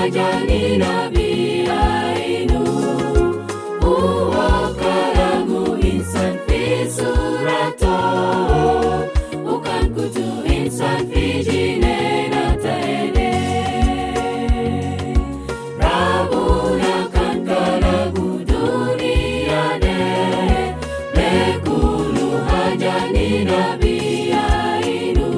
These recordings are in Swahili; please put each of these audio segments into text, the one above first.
haja ni nabii ainu uwakalagu insan fi surato ukan kutu insan fi jine na taede rabuna kan kalagu dunia de bekulu haja ni nabii ainu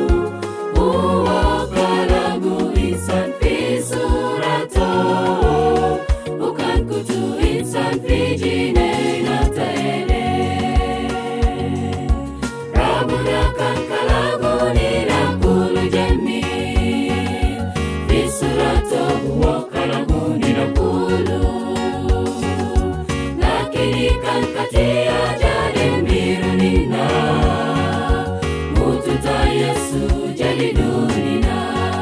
uwakalagu insan fi surato ukan kutu insan fi jine na taede rabuna kan kalagu ni nakulu jamil fi surato uwakalagu ni nakulu lakini kan katia jade mirunina mututa Yesu jadi dunina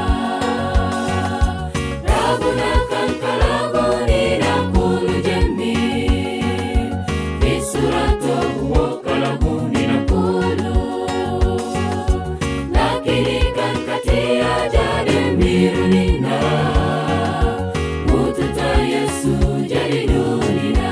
rabuna kan kalagu ni nakulu jamil fi surato uwakalagu ni nakulu lakini kan katia jade mirunina mututa Yesu jadi dunina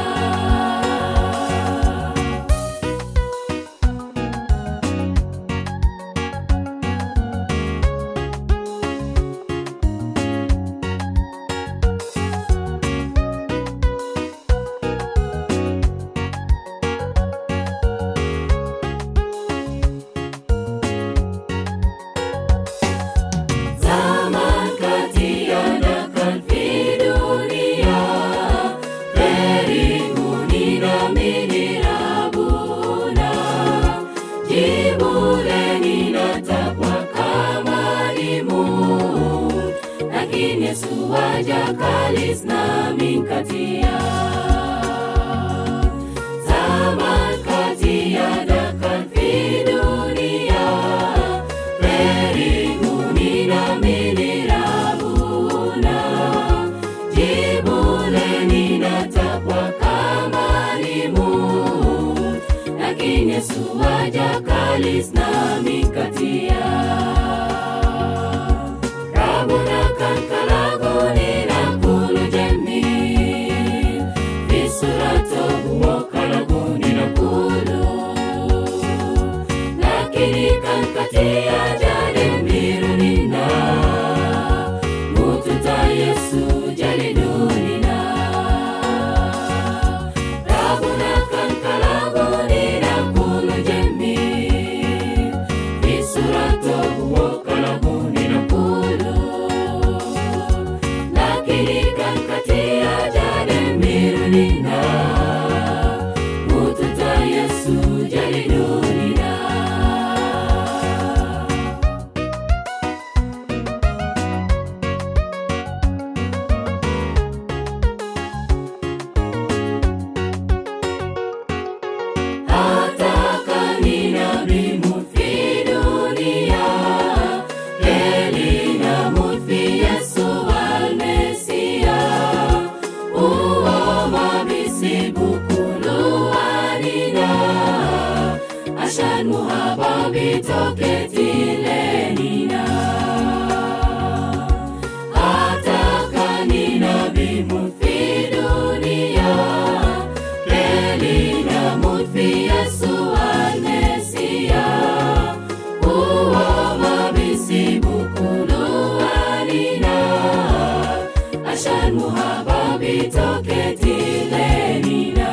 zaman katiadakan fi dunia Teriguni namini rabuna Jibuleni natapwa kama imut Lakini Yesu waja kalis namin katia Zaman katiadakan fi dunia Teriguni namini rabuna Jibuleni natapwa kama limut Lakini Yesu waja kalis namin katia rabuna kan kalagu ni nakulu jamil fi surato uwakalagu ni nakulu lakini kan katia jade mirunina mututa Yesu jadi dunina rabuna kan kalagu ni nakulu jamil fi surato uwakalagu ni nakulu lakini kan katia jade mirunina mututa Yesu jadi dunina Atakan ni nabii fi dunia Elina fi Yesu al-Mesia Uoma bisibukulu anina Ashan muhababi toketillenina Atakan ni nabii fi dunia Elina fi Yesu al-Mesia Uoma bisibukulu anina Ashan muhababi toketillenina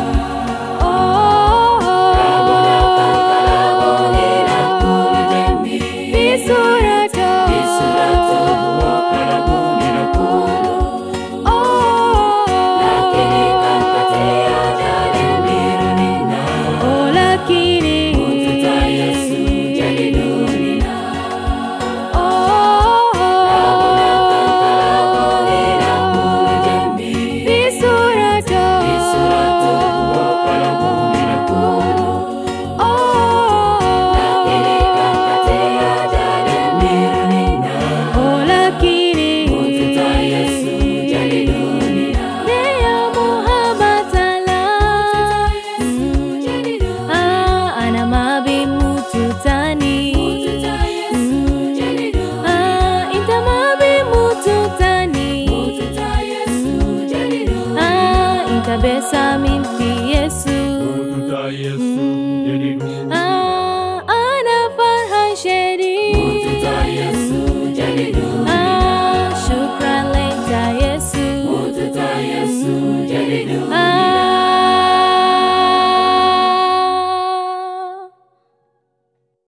rabuna kan kalagu ni nakulu jamil fi surato uwakalagu ni nakulu lakini kan katia jade mirunina mututa Yesu jadi dunina rabuna kan kalagu ni nakulu jamil Fi surato Yesu.